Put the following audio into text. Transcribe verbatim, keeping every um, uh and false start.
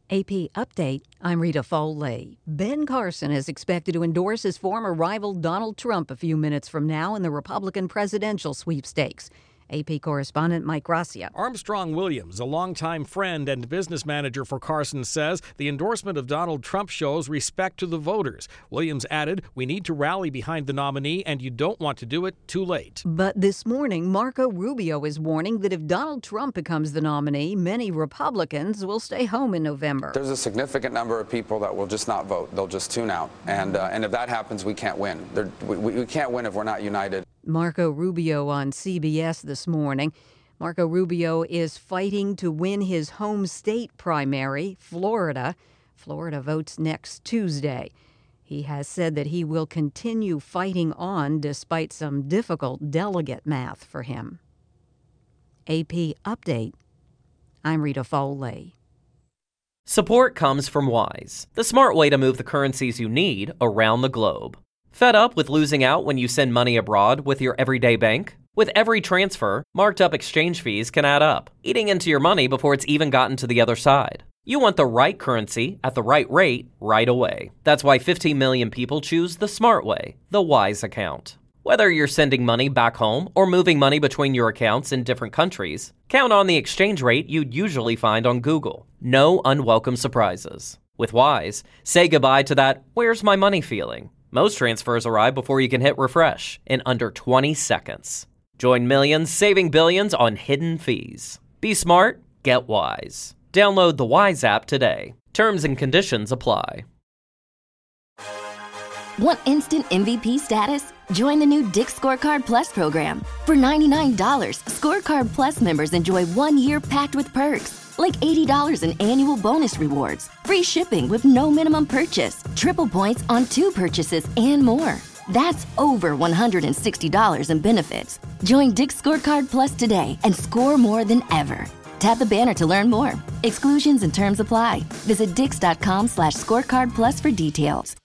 A P Update, I'm Rita Foley. Ben Carson is expected to endorse his former rival Donald Trump a few minutes from now in the Republican presidential sweepstakes. A P correspondent Mike Gracia. Armstrong Williams, a longtime friend and business manager for Carson, says the endorsement of Donald Trump shows respect to the voters. Williams added, "We need to rally behind the nominee, and you don't want to do it too late." But this morning, Marco Rubio is warning that if Donald Trump becomes the nominee, many Republicans will stay home in November. There's a significant number of people that will just not vote. They'll just tune out. And uh, and if that happens, we can't win. We, we can't win if we're not united. Marco Rubio on C B S this morning. Marco Rubio is fighting to win his home state primary, Florida. Florida votes next Tuesday. He has said that he will continue fighting on despite some difficult delegate math for him. A P Update. I'm Rita Foley. Support comes from Wise, the smart way to move the currencies you need around the globe. Fed up with losing out when you send money abroad with your everyday bank? With every transfer, marked up exchange fees can add up, eating into your money before it's even gotten to the other side. You want the right currency at the right rate right away. That's why fifteen million people choose the smart way, the Wise account. Whether you're sending money back home or moving money between your accounts in different countries, count on the exchange rate you'd usually find on Google. No unwelcome surprises. With Wise, say goodbye to that "where's my money" feeling. Most transfers arrive before you can hit refresh in under twenty seconds. Join millions saving billions on hidden fees. Be smart, get Wise. Download the Wise app today. Terms and conditions apply. Want instant M V P status? Join the new Dick's Scorecard Plus program. For ninety-nine dollars, Scorecard Plus members enjoy one year packed with perks, like eighty dollars in annual bonus rewards, free shipping with no minimum purchase, triple points on two purchases, and more. That's over one hundred sixty dollars in benefits. Join Dick's Scorecard Plus today and score more than ever. Tap the banner to learn more. Exclusions and terms apply. Visit dix.com slash scorecard plus for details.